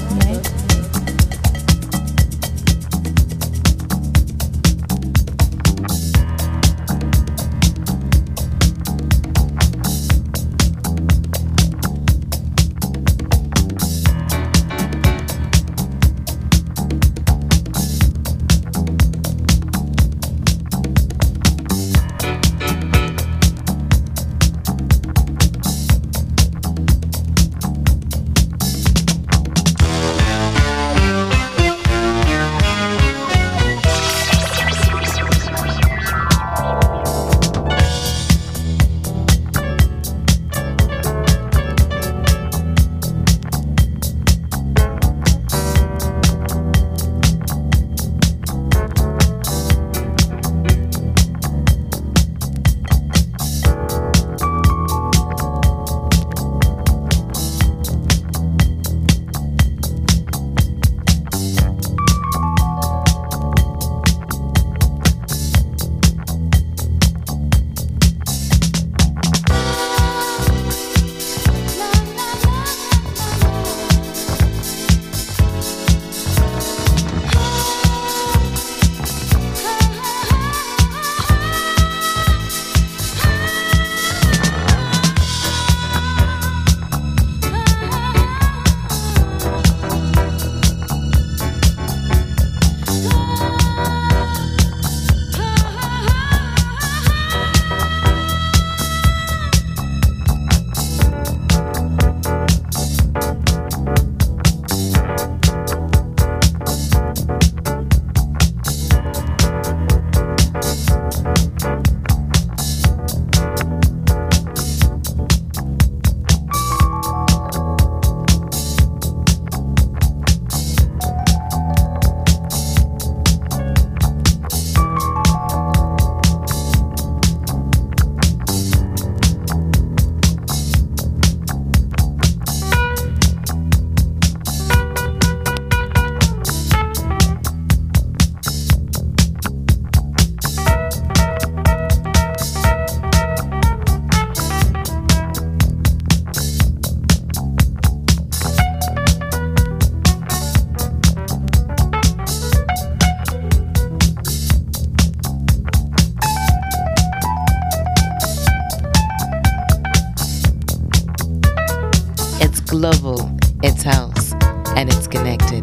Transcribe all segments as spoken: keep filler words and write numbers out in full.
global, it's house, and it's connected.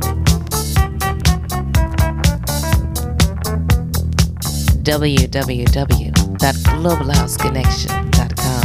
w w w dot global house connection dot com.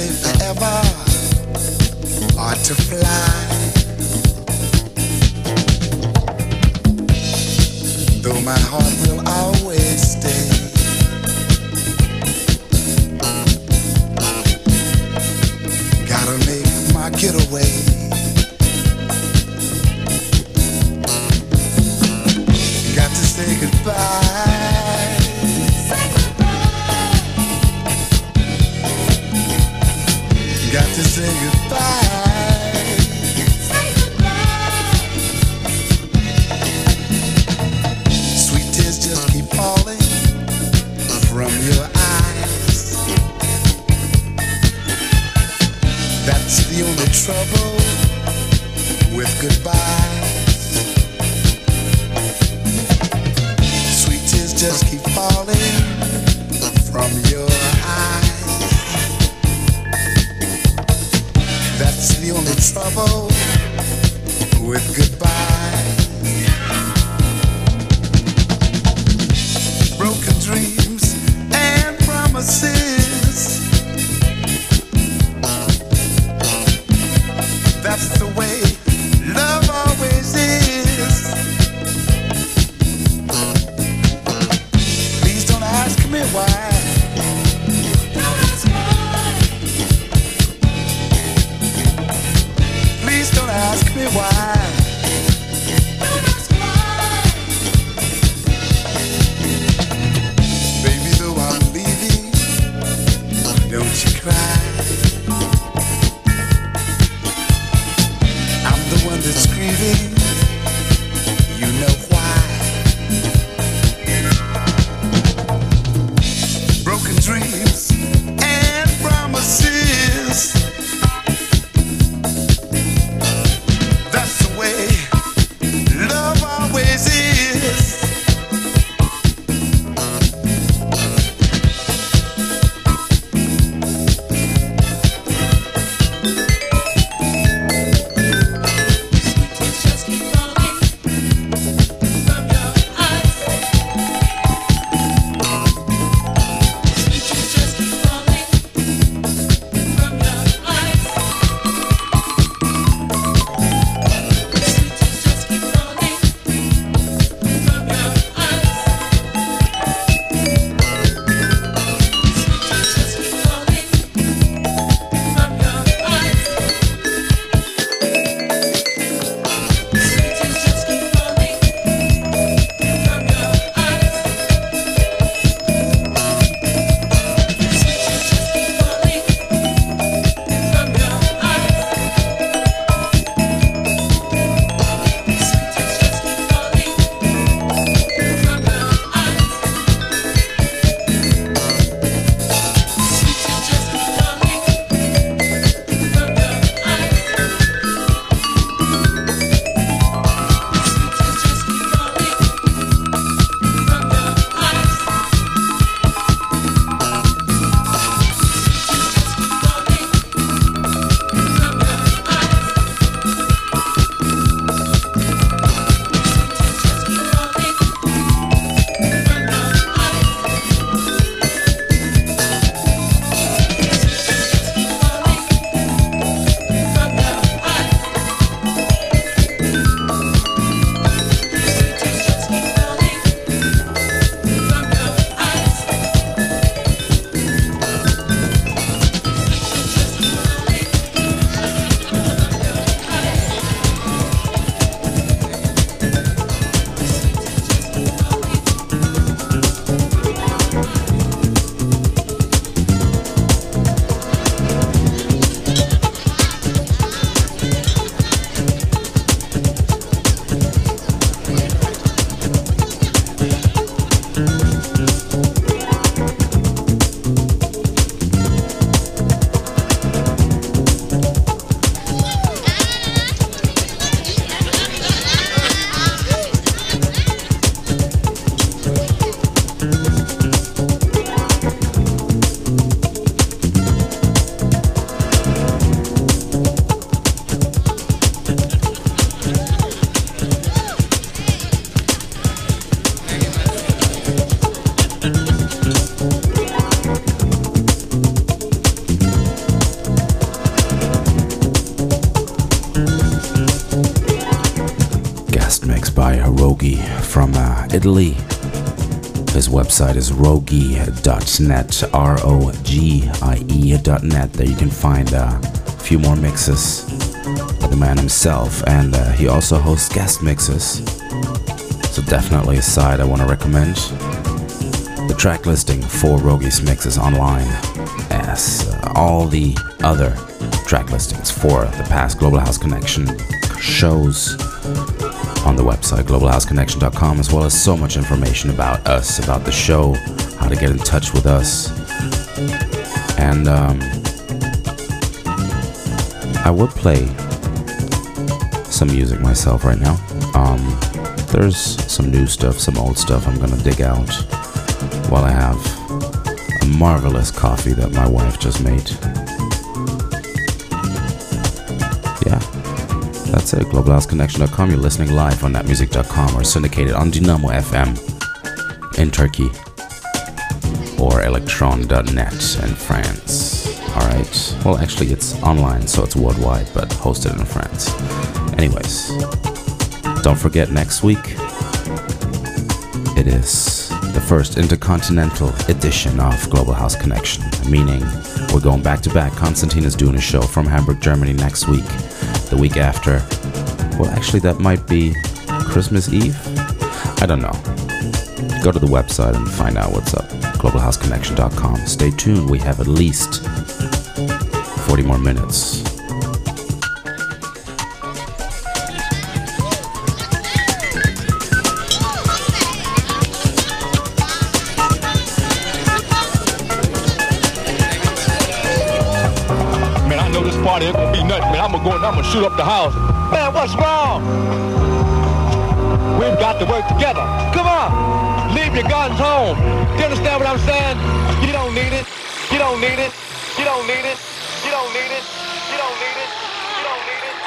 say forever or to fly. Though my heart will always stay. Gotta make my getaway. Got to say goodbye. Say goodbye. Got to say goodbye. Say goodbye. Sweet tears just keep falling from your eyes. That's the only trouble with goodbye. Sweet tears just keep falling from your eyes. That's Rogi from uh, Italy. His website is rogie dot net, R O G I E dot net. There you can find uh, a few more mixes by the man himself, and uh, he also hosts guest mixes. So definitely a site I want to recommend. The track listing for Rogi's mixes online, as uh, all the other track listings for the past Global House Connection shows on the website global house connection dot com, as well as so much information about us, about the show, how to get in touch with us. And um, I would play some music myself right now. Um, there's some new stuff, some old stuff I'm gonna dig out while I have a marvelous coffee that my wife just made. Yeah. That's it, global house connection dot com. You're listening live on that music dot com or syndicated on Dynamo F M in Turkey or electron dot net in France. Alright, well actually it's online, so it's worldwide, but hosted in France. Anyways, don't forget next week, it is the first intercontinental edition of Global House Connection, meaning we're going back to back. Konstantin is doing a show from Hamburg, Germany next week. The week after, well actually that might be Christmas Eve? I don't know. Go to the website and find out what's up. global house connection dot com. Stay tuned, we have at least forty more minutes. Party ain't gonna be nothing, man. I'm gonna go and I'm gonna shoot up the house. Man, what's wrong? We've got to work together. Come on, leave your guns home. You understand what I'm saying? You don't need it. You don't need it. You don't need it. You don't need it. You don't need it. You don't need it.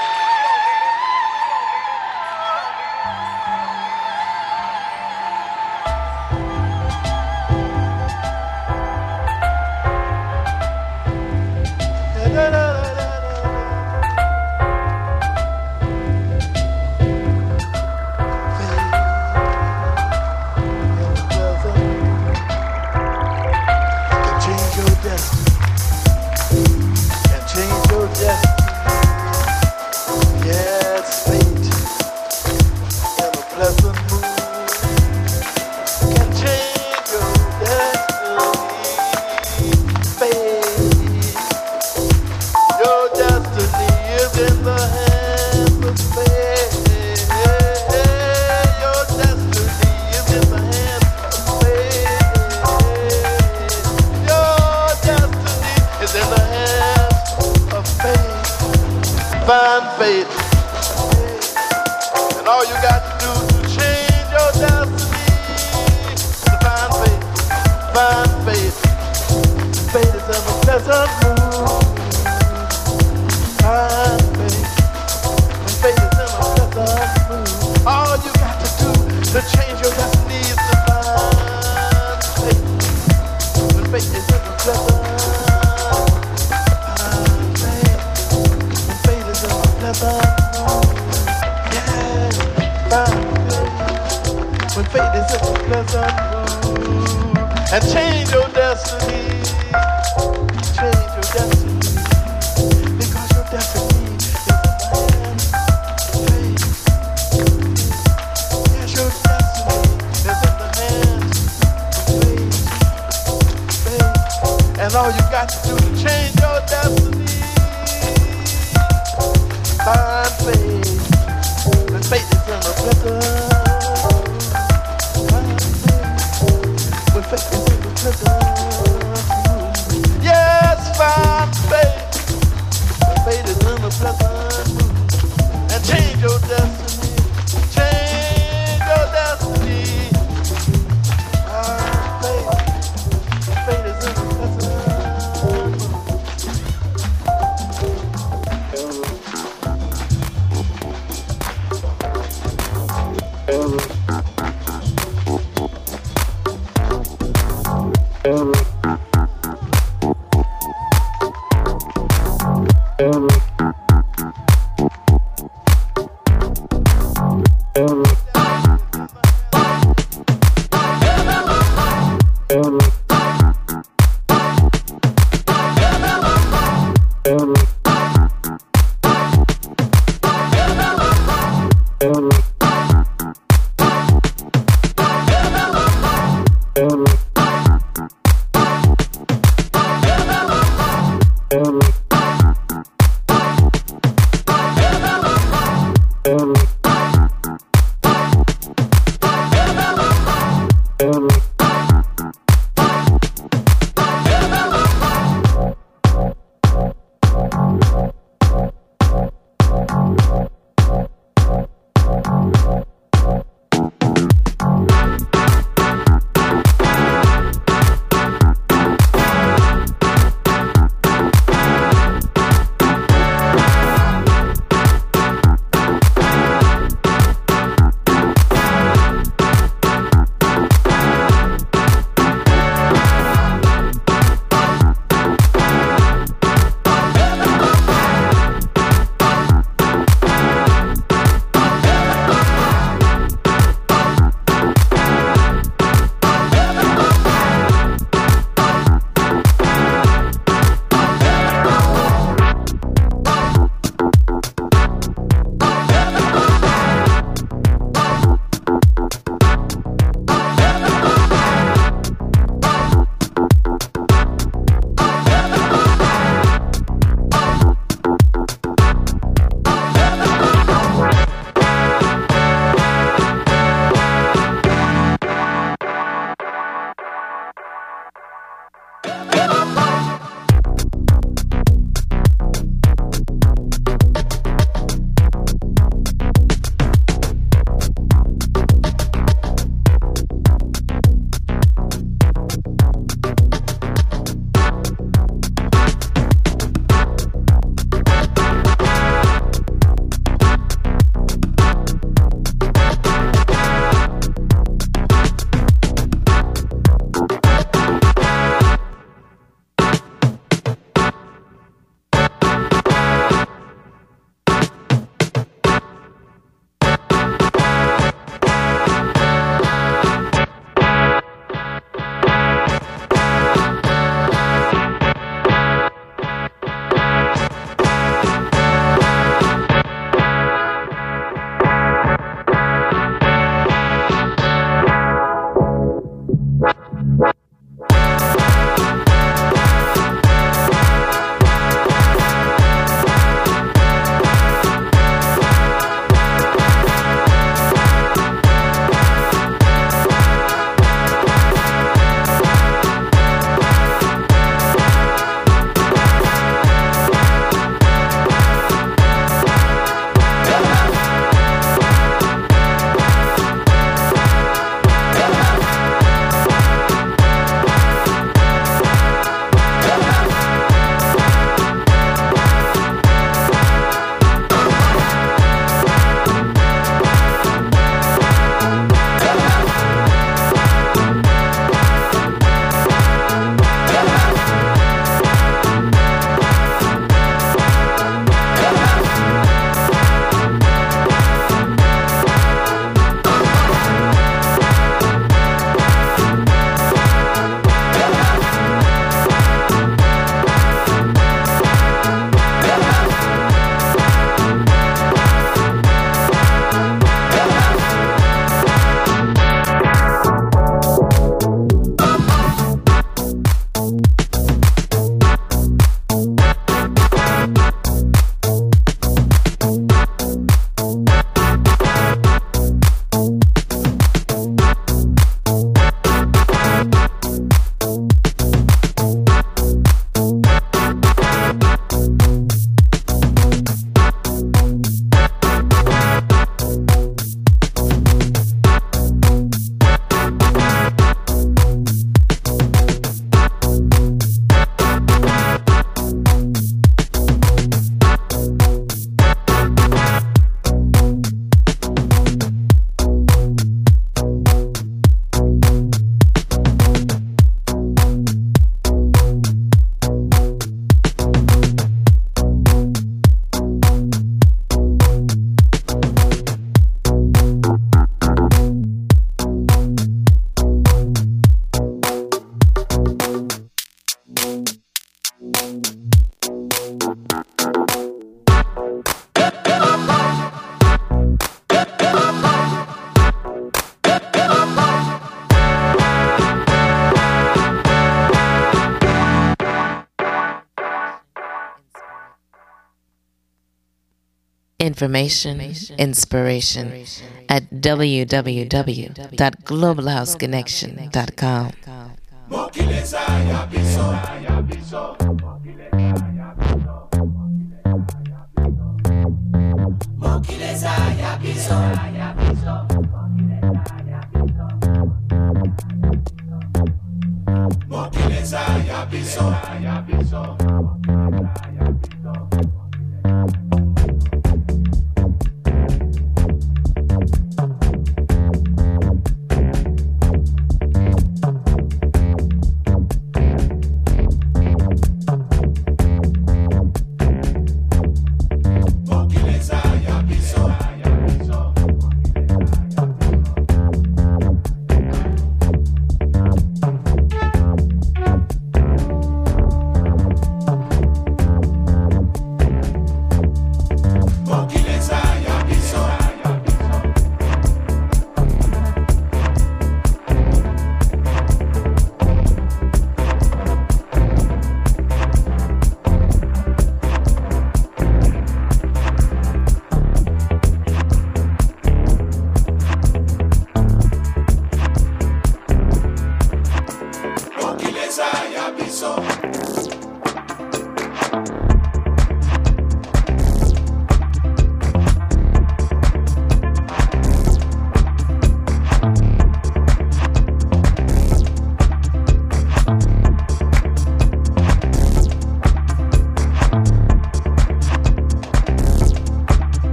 information, inspiration at w w w dot global house connection dot com.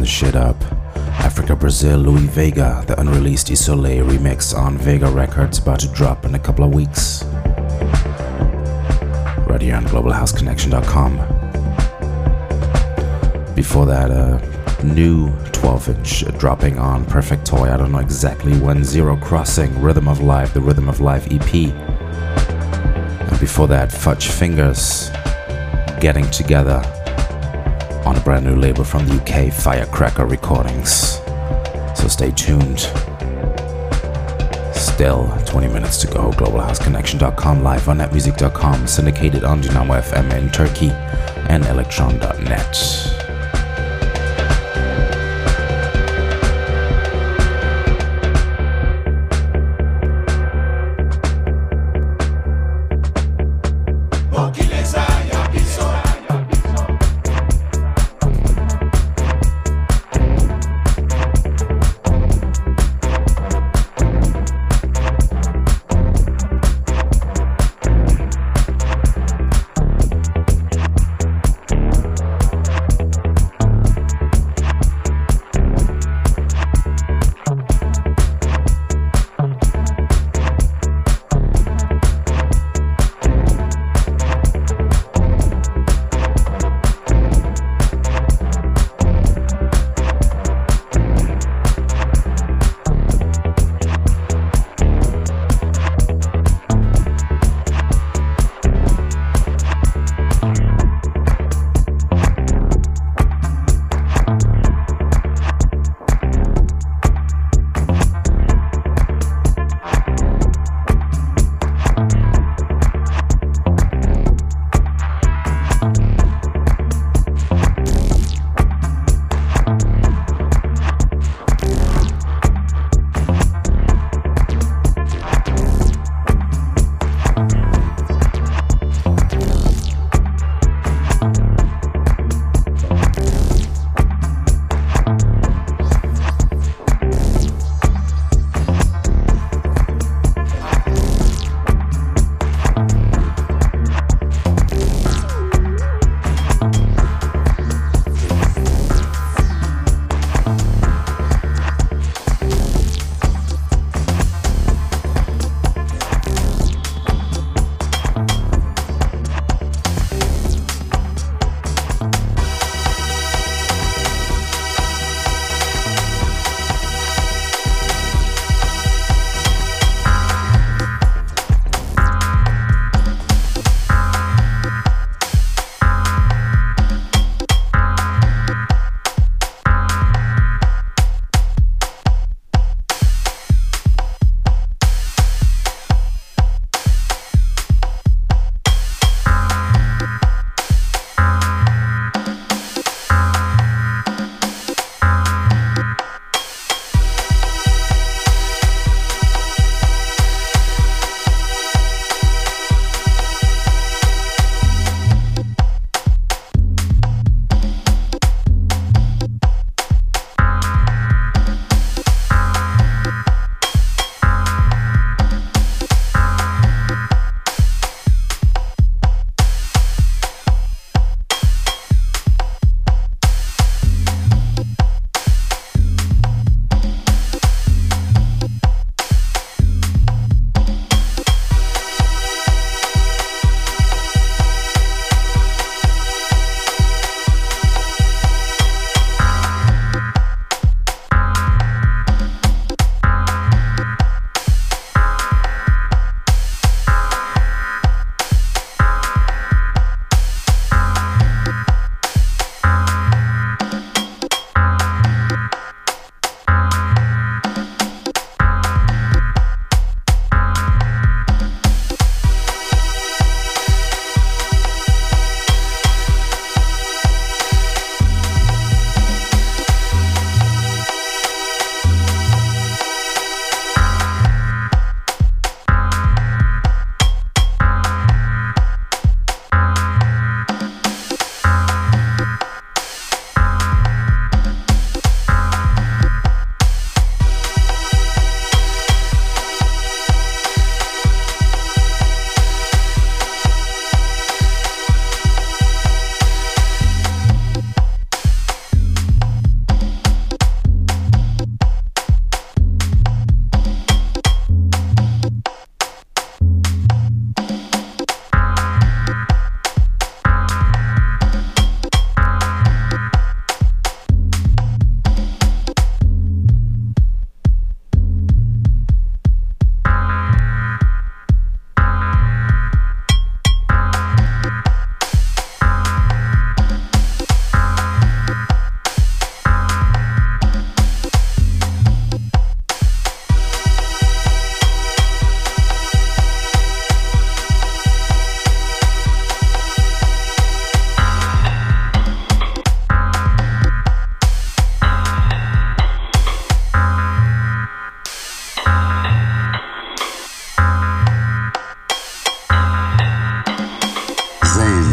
shit up. Africa, Brazil, Louis Vega, the unreleased Isolé remix on Vega Records, about to drop in a couple of weeks. Right here on global house connection dot com. Before that, a uh, new twelve inch dropping on Perfect Toy. I don't know exactly when. Zero Crossing, Rhythm of Life, the Rhythm of Life E P. And before that, Fudge Fingers, Getting Together, on a brand new label from the U K, Firecracker Recordings. So stay tuned. Still twenty minutes to go. global house connection dot com, live on net music dot com, syndicated on Dynamo F M in Turkey, and electron dot net.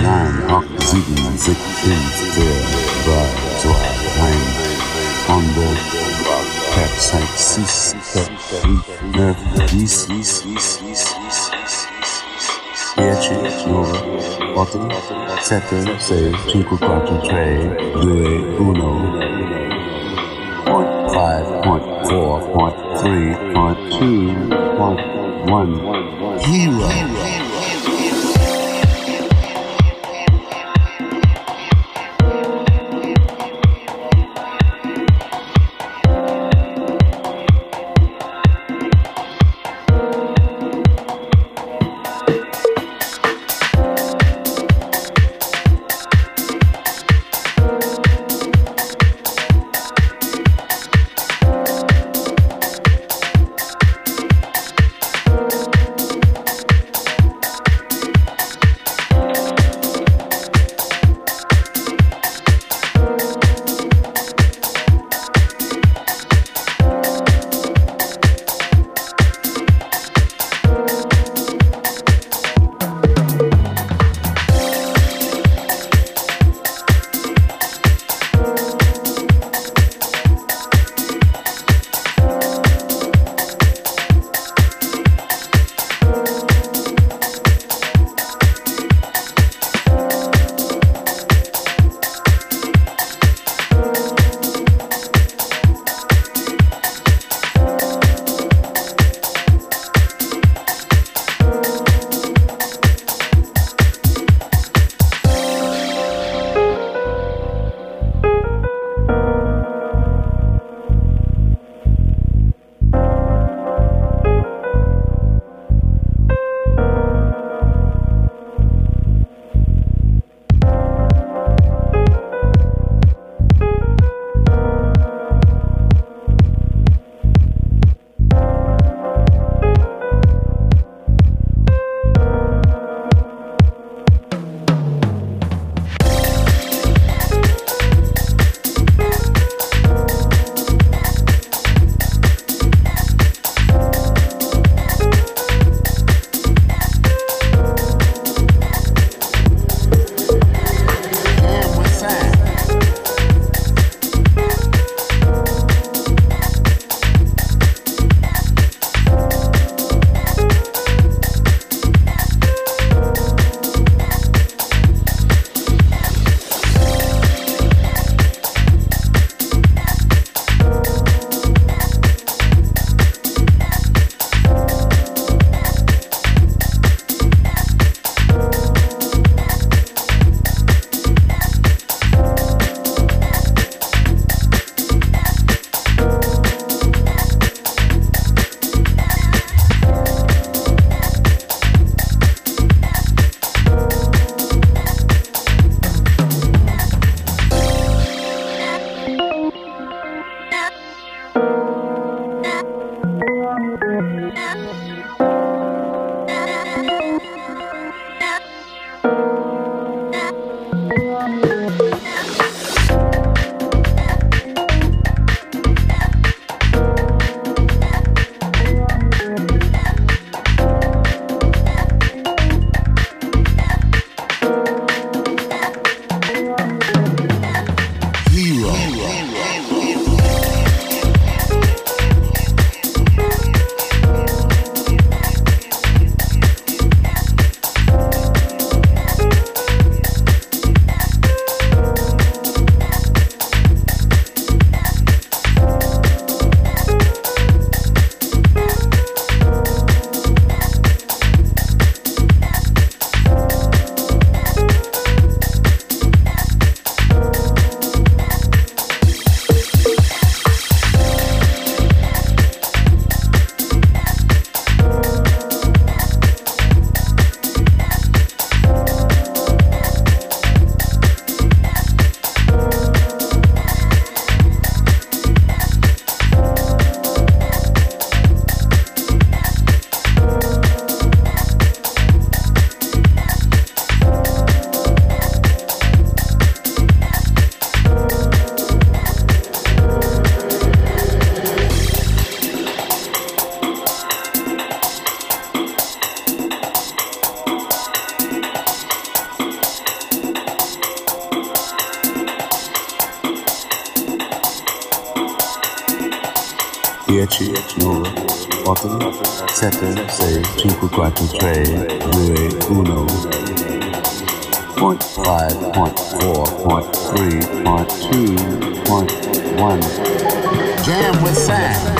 nein, acht, sieben, sechs, fünf, vier, drei, zwei, eins. On the campsite, six, seven, eight, nine, dix, dieci, nove, otto, sette, sei, cinque, quattro, tre, due, uno. Point five, point four, point three, point two, point one. Hero. dieci, nove, otto, sette, sei, cinque, quattro, tre, due, uno. Point five, point four, point three, point two, point one. Jam with Sam.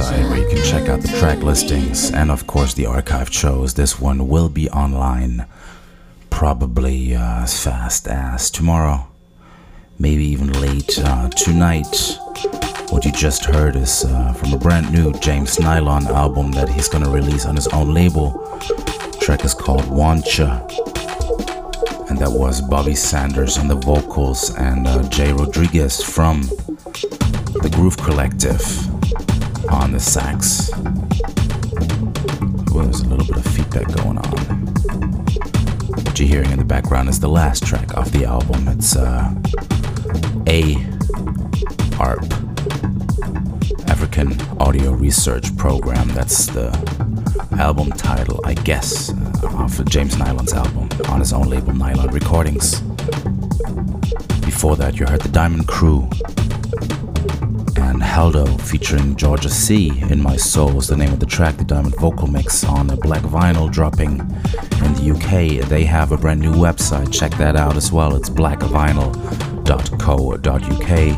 website where you can check out the track listings and, of course, the archived shows. This one will be online probably uh, as fast as tomorrow, maybe even late uh, tonight. What you just heard is uh, from a brand new James Nylon album that he's gonna release on his own label. The track is called Wancha, and that was Bobby Sanders on the vocals and uh, Jay Rodriguez from the Groove Collective on the sax. Well, there's a little bit of feedback going on. What you're hearing in the background is the last track off the album. It's uh, A A R P, African Audio Research Program. That's the album title, I guess, uh, off of James Nylon's album on his own label, Nylon Recordings. Before that, you heard the Diamond Crew and Haldo featuring Georgia C. In My Soul is the name of the track, the Diamond vocal mix on a black vinyl dropping in the U K. They have a brand new website, check that out as well. It's black vinyl dot co dot U K.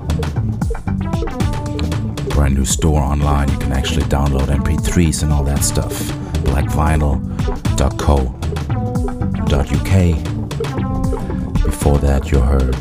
Brand new store online. You can actually download M P threes and all that stuff. black vinyl dot co dot U K. Before that, you heard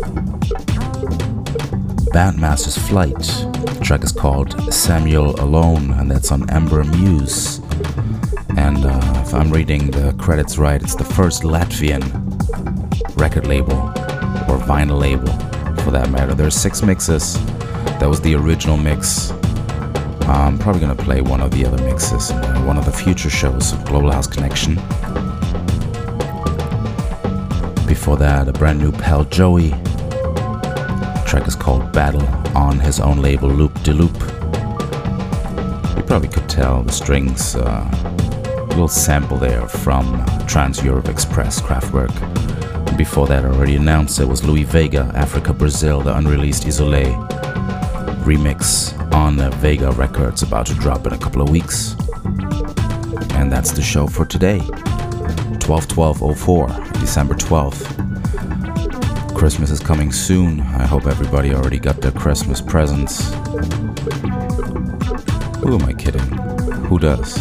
Bandmaster's Flight. The track is called Samuel Alone, and that's on Ember Muse. And uh, if I'm reading the credits right, it's the first Latvian record label, or vinyl label for that matter. There's six mixes. That was the original mix. I'm probably gonna play one of the other mixes in uh, one of the future shows of Global House Connection. Before that, a brand new Pal Joey. The track is called Battle on his own label, Loop de Loop. You probably could tell the strings, uh, a little sample there from Trans-Europe Express, Kraftwerk. And before that, I already announced it was Louis Vega, Africa Brazil, the unreleased Isolé remix on uh, Vega Records, about to drop in a couple of weeks. And that's the show for today, twelve twelve oh four, December twelfth. Christmas is coming soon. I hope everybody already got their Christmas presents. Who am I kidding? Who does?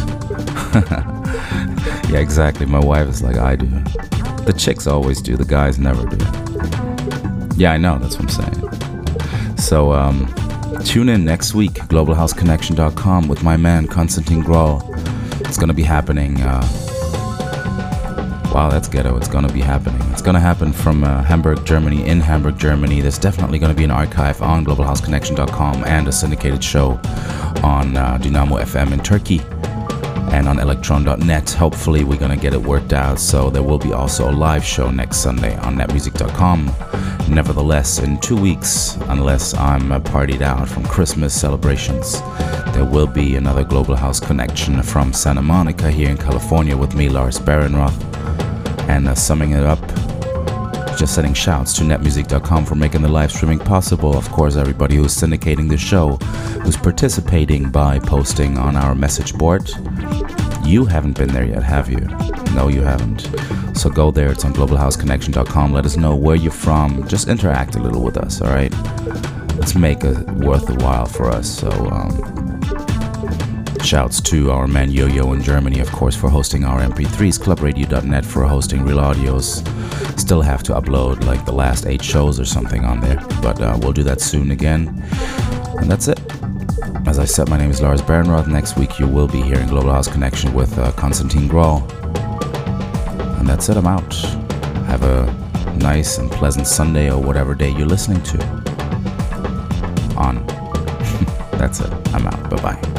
Yeah, exactly. My wife is like, I do. The chicks always do, the guys never do. Yeah, I know, that's what I'm saying. So, um, tune in next week, global house connection dot com, with my man, Konstantin Grohl. It's gonna be happening, uh, wow, that's ghetto, it's gonna be happening. It's gonna happen from uh, Hamburg, Germany, in Hamburg, Germany. There's definitely gonna be an archive on global house connection dot com and a syndicated show on uh, Dynamo F M in Turkey and on electron dot net. Hopefully we're gonna get it worked out, so there will be also a live show next Sunday on net music dot com. Nevertheless, in two weeks, unless I'm uh, partied out from Christmas celebrations, there will be another Global House Connection from Santa Monica here in California with me, Lars Behrenroth. And uh, summing it up, just sending shouts to net music dot com for making the live streaming possible. Of course, everybody who's syndicating the show, who's participating by posting on our message board. You haven't been there yet, have you? No, you haven't. So go there, it's on global house connection dot com. Let us know where you're from. Just interact a little with us, all right? Let's make it worth a while for us. So, um, shouts to our man Yo-Yo in Germany, of course, for hosting our M P threes, club radio dot net for hosting Real Audios. Still have to upload like the last eight shows or something on there, but uh, we'll do that soon again. And that's it. As I said, my name is Lars Behrenroth. Next week you will be hearing Global House Connection with uh, Konstantin Grohl. And that's it, I'm out. Have a nice and pleasant Sunday or whatever day you're listening to. On. That's it, I'm out. Bye-bye.